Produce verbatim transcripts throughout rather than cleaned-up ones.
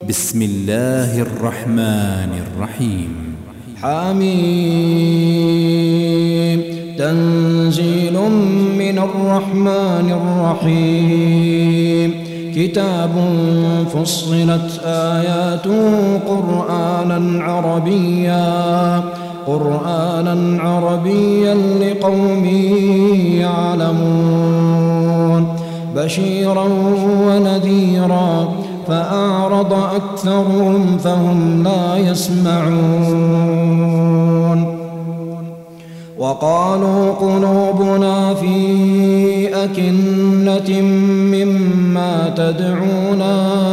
بسم الله الرحمن الرحيم. حميم تنزيل من الرحمن الرحيم. كتاب فصلت آياته قرآنا عربيا قرآنا عربيا لقوم يعلمون بشيرا ونذيرا فأعرض أكثرهم فهم لا يسمعون. وقالوا قلوبنا في أكنة مما تدعونا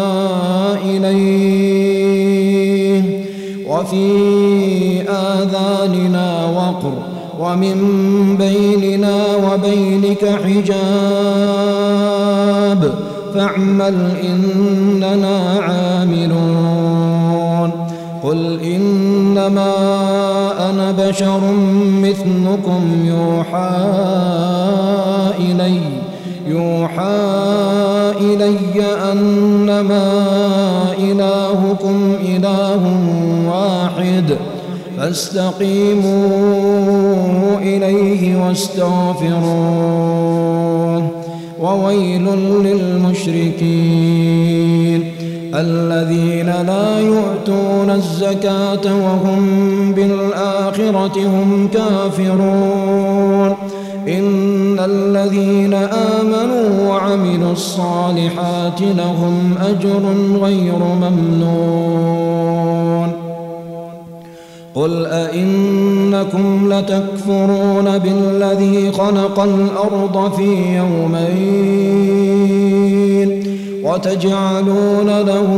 إليه وفي آذاننا وقر ومن بيننا وبينك حجاب فاعمل إننا عاملون. قل إنما أنا بشر مثلكم يوحى إلي يوحى إلي أنما إلهكم إله واحد فاستقيموا إليه واستغفروه. وويل للمشركين الذين لا يؤتون الزكاة وهم بالآخرة هم كافرون. إن الذين آمنوا وعملوا الصالحات لهم أجر غير ممنون. قل أئنكم لتكفرون بالذي خلق الأرض في يومين وتجعلون له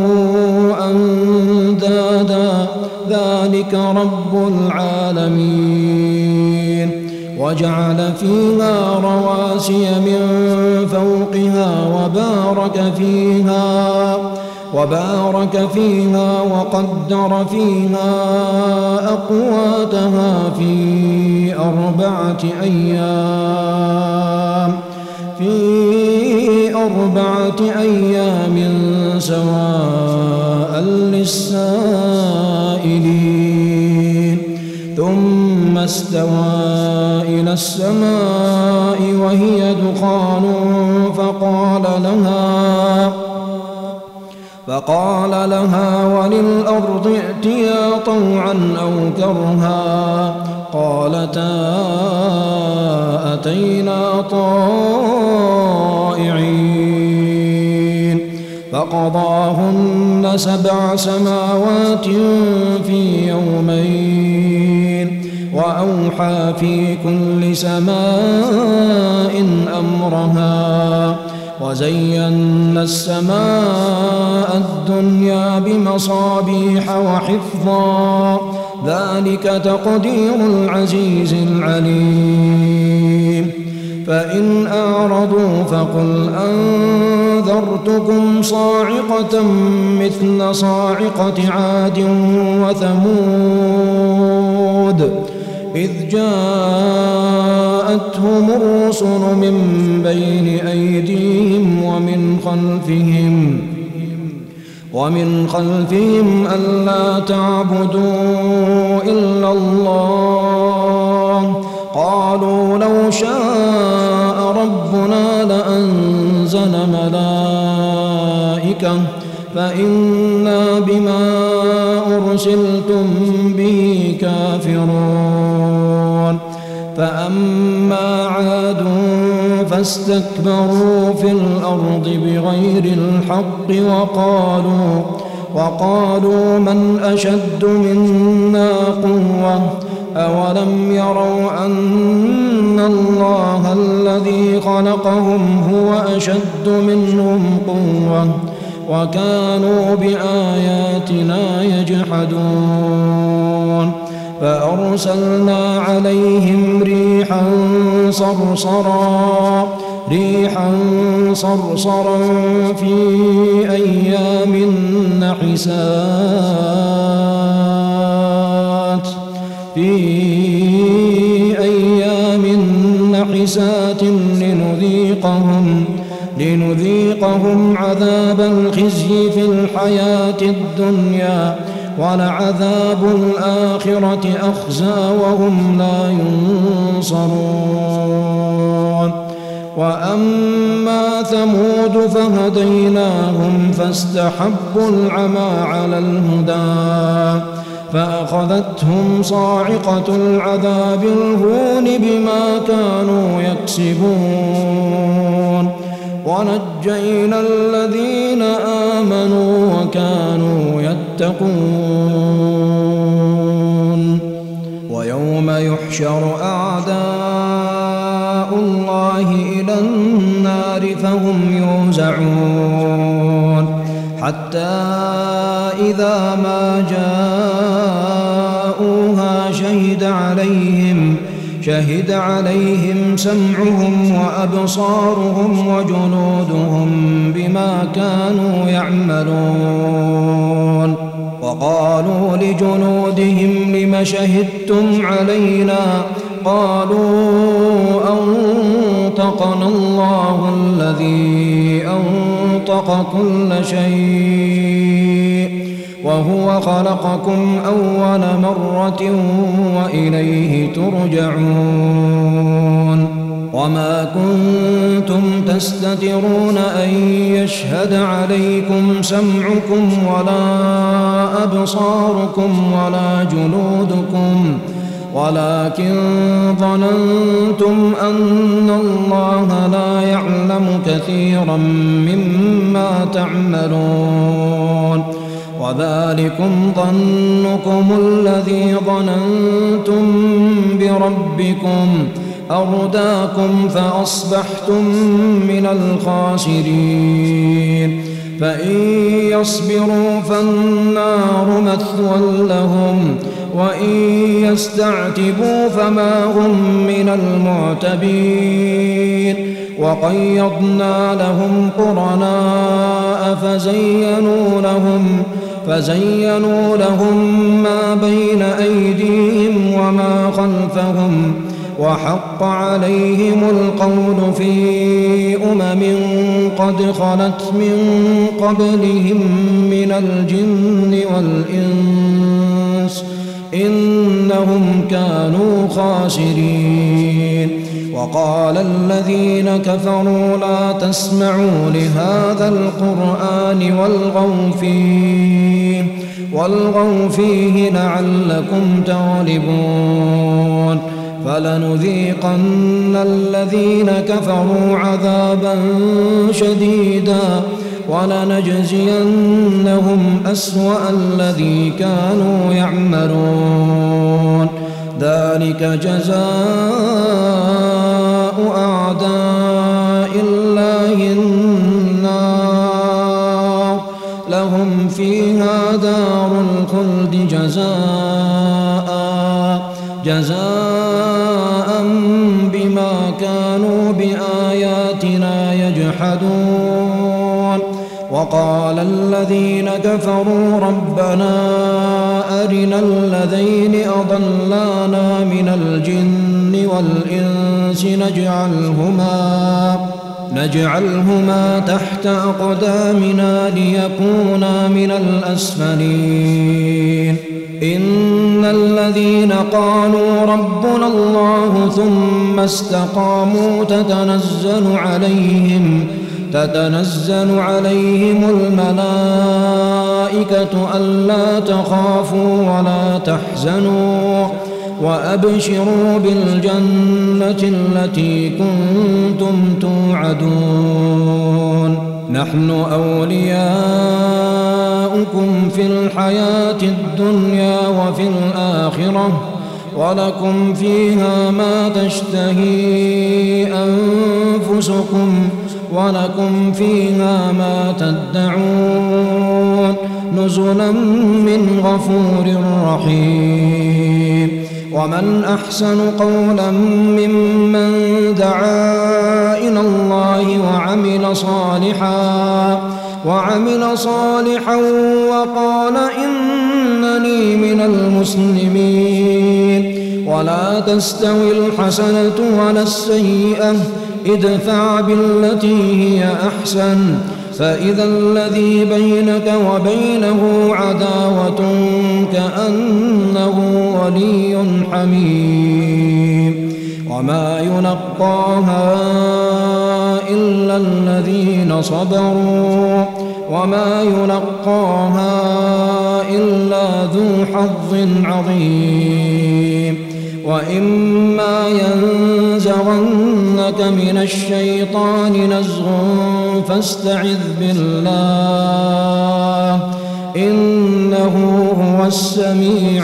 أندادا ذلك رب العالمين. وجعل فيها رواسي من فوقها وبارك فيها وبارك فيها وقدر فيها أقواتها في أربعة أيام في أربعة أيام سواء للسائلين. ثم استوى إلى السماء وهي دخان فقال لها فقال لها وللأرض ائتيا طوعا أو كرها قالتا أتينا طائعين. فقضاهن سبع سماوات في يومين وأوحى في كل سماء أمرها وزينا السماء الدنيا بمصابيح وحفظا ذلك تقدير العزيز العليم. فإن أعرضوا فقل أنذرتكم صاعقة مثل صاعقة عاد وثمود إذ جاءتهم الرسل من بين أيديهم ومن خلفهم ومن خلفهم ألا تعبدوا إلا الله قالوا لو شاء ربنا لأنزل ملائكة فإنا بما أرسلتم به كافرون. فأما عاد فاستكبروا في الأرض بغير الحق وقالوا وقالوا من أشد منا قوة أولم يروا أن الله الذي خلقهم هو أشد منهم قوة وكانوا بآياتنا يجحدون. فأرسلنا عليهم ريحا صرصرا ريحا صرصرا في أيام نحسات في أيام نحسات لنذيقهم لنذيقهم عذاب الخزي في الحياة الدنيا ولعذاب الآخرة أخزى وهم لا ينصرون. وأما ثمود فهديناهم فاستحبوا العمى على الهدى فأخذتهم صاعقة العذاب الهون بما كانوا يكسبون ونجينا الذين آمنوا وكانوا يتقون. ويوم يحشر أعداء الله إلى النار فهم يوزعون حتى إذا ما جاءوها شهد عليهم شهد عليهم سمعهم وأبصارهم وجلودهم بما كانوا يعملون. وقالوا لجلودهم لم شهدتم علينا قالوا أنطقنا الله الذي أنطق كل شيء وهو خلقكم أول مرة وإليه ترجعون. وما كنتم تستترون أن يشهد عليكم سمعكم ولا أبصاركم ولا جلودكم ولكن ظننتم أن الله لا يعلم كثيرا مما تعملون. وذلكم ظنكم الذي ظننتم بربكم أرداكم فأصبحتم من الخاسرين. فإن يصبروا فالنار مثوى لهم وإن يستعتبوا فما هم من المعتبين. وقيضنا لهم قرناء فزينوا لهم فزينوا لهم ما بين أيديهم وما خلفهم وحق عليهم القول في أمم قد خلت من قبلهم من الجن والإنس إنهم كانوا خاسرين. وقال الذين كفروا لا تسمعوا لهذا القرآن والغوا فيه والغوا فيه لعلكم تغلبون. فلنذيقن الذين كفروا عذابا شديدا ولنجزينهم أسوأ الذي كانوا يعملون. ذلك جزاء أعداء الله النار لهم فيها دار الخلد جزاء جزاء بما كانوا بآياتنا يجحدون. وقال الذين كفروا ربنا أرنا الذين أضلانا من الجن والإنس نجعلهما نجعلهما تحت أقدامنا ليكونا من الأسفلين. إن الذين قالوا ربنا الله ثم استقاموا تتنزل عليهم تتنزل عليهم الملائكة ألا تخافوا ولا تحزنوا وأبشروا بالجنة التي كنتم توعدون. نحن أولياؤكم في الحياة الدنيا وفي الآخرة ولكم فيها ما تشتهي أنفسكم ولكم فيها ما تدعون نزلا من غفور رحيم. ومن أحسن قولا ممن دعا إلى الله وعمل صالحا وعمل صالحا وقال إنني من المسلمين. ولا تستوي الحسنة ولا السيئة ادفع بالتي هي أحسن فإذا الذي بينك وبينه عداوة كأنه ولي حميم وما يلقاها إلا الذين صبروا وما يلقاها إلا ذو حظ عظيم وإما ينزغنك من الشيطان نزغ فاستعذ بالله إنه هو السميع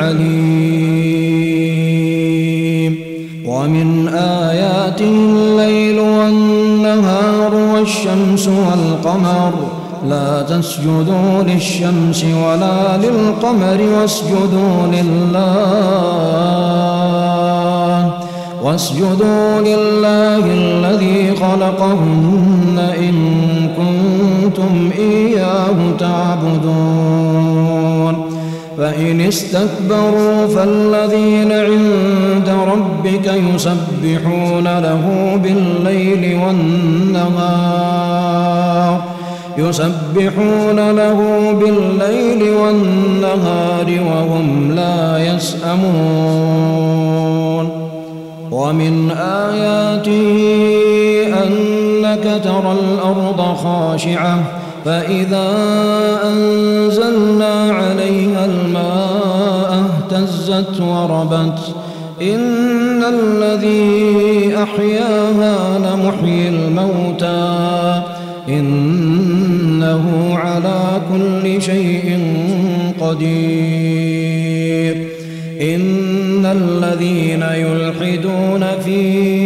العليم ومن آياته الليل والنهار والشمس والقمر لا تسجدوا للشمس ولا للقمر واسجدوا لله واسجدوا لله الذي خلقهن إن كنتم إياه تعبدون فإن استكبروا فالذين عند ربك يسبحون له بالليل والنهار يسبحون له بالليل والنهار وهم لا يسأمون ومن آياته أنك ترى الأرض خاشعة فإذا أنزلنا عليها الماء اهتزت وربت إن الذي أحياها لمحيي الموتى إنه على كل شيء قدير إن الذين يلحدون في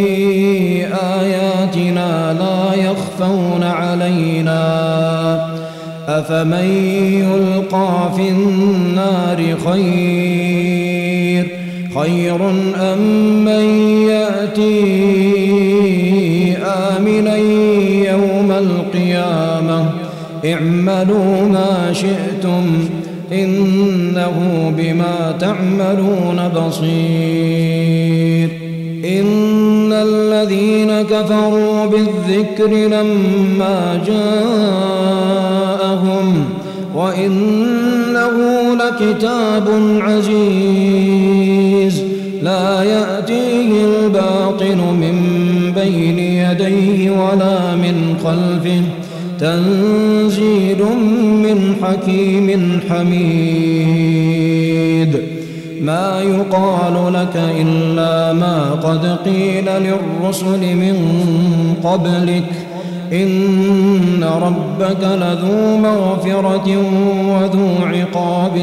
آياتنا لا يخفون علينا أفمن يلقى في النار خير خير أم من يأتي آمنا يوم القيامة اعملوا ما شئتم إنه بما تعملون بصير إن الذين كفروا بالذكر لما جاءهم وإنه لكتاب عزيز لا يأتيه الباطل من بين يديه ولا من خلفه تنزيل من حكيم حميد ما يقال لك إلا ما قد قيل للرسل من قبلك إن ربك لذو مغفرة وذو عقاب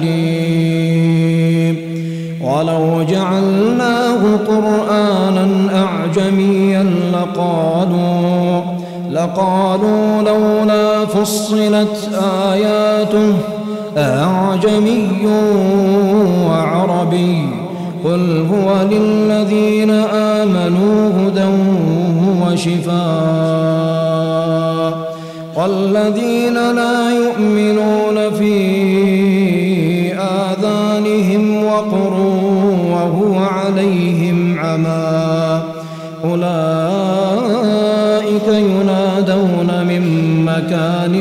أليم ولو جعلناه قرآنا أعجميا لقالوا لقالوا لولا فصلت آياته أعجمي وعربي قل هو للذين آمنوا هدى وشفاء والذين لا يؤمنون في آذانهم وقر وهو عليهم عمى أولئك ينادون من مكان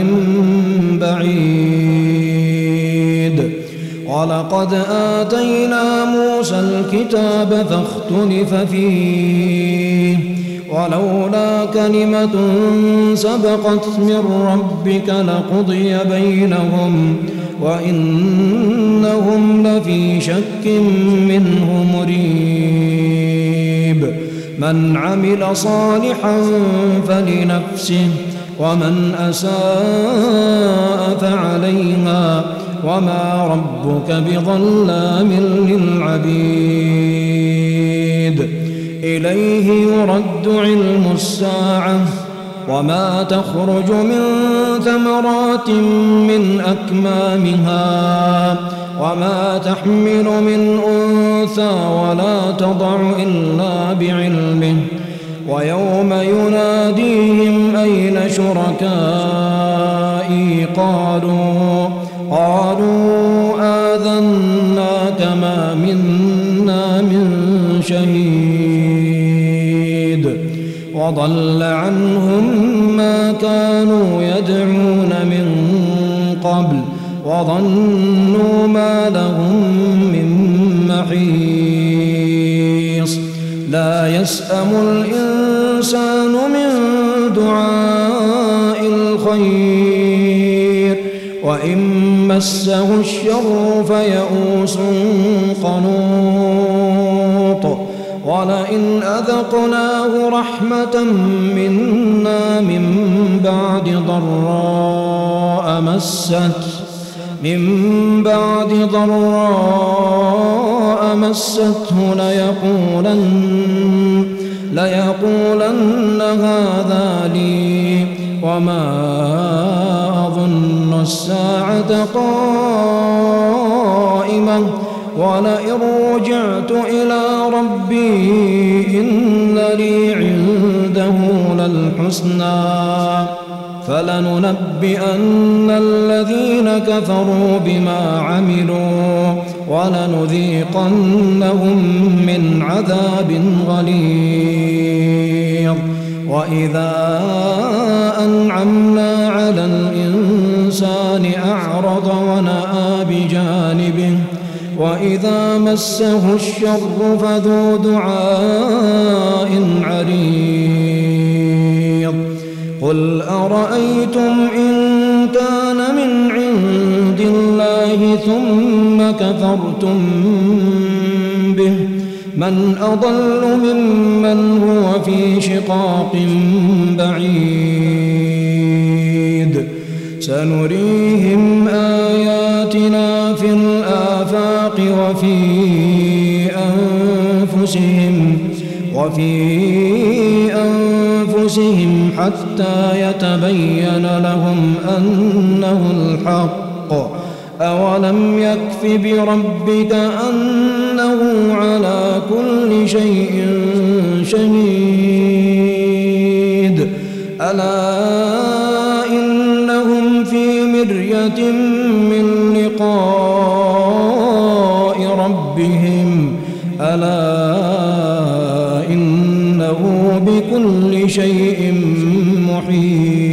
بعيد ولقد آتينا موسى الكتاب فاختلف فيه ولولا كلمة سبقت من ربك لقضي بينهم وإنهم لفي شك منه مريب من عمل صالحا فلنفسه ومن أساء فعليها وما ربك بظلام للعبيد إليه يرد علم الساعة وما تخرج من ثمرات من أكمامها وما تحمل من أنثى ولا تضع إلا بعلمه ويوم يناديهم أين شركائي قالوا قالوا آذناك ما منا من شهيد وضل عنهم ما كانوا يدعون من قبل وظنوا ما لهم من محيص لا يسأم الإنسان من دعاء الخير وإن مسه الشر فيئوس قنوط ولئن أذقناه رحمة منا من بعد ضراء مسته من بعد ضراء مسته ليقولن ليقولن هذا لي وما أظن الساعة قائمة ولئن رجعت إلى ربي إن لي عنده للحسنى فلننبئن الذين كفروا بما عملوا ولنذيقنهم من عذاب غليظ وإذا أنعمنا على الإنسان أعرض ونأى بجانبه وإذا مسه الشر فذو دعاء عريض قل أرأيتم إن كان من عند الله ثم كفرتم به من أضل ممن هو في شقاق بعيد سنريهم آياتنا في الآفاق وفي أنفسهم وفي أنفسهم حتى يتبين لهم أنه الحق أولم يكف بربك أنه على كل شيء شهيد ألا إنهم في مرية من لقاء ربهم ألا إنه بكل شيء محيط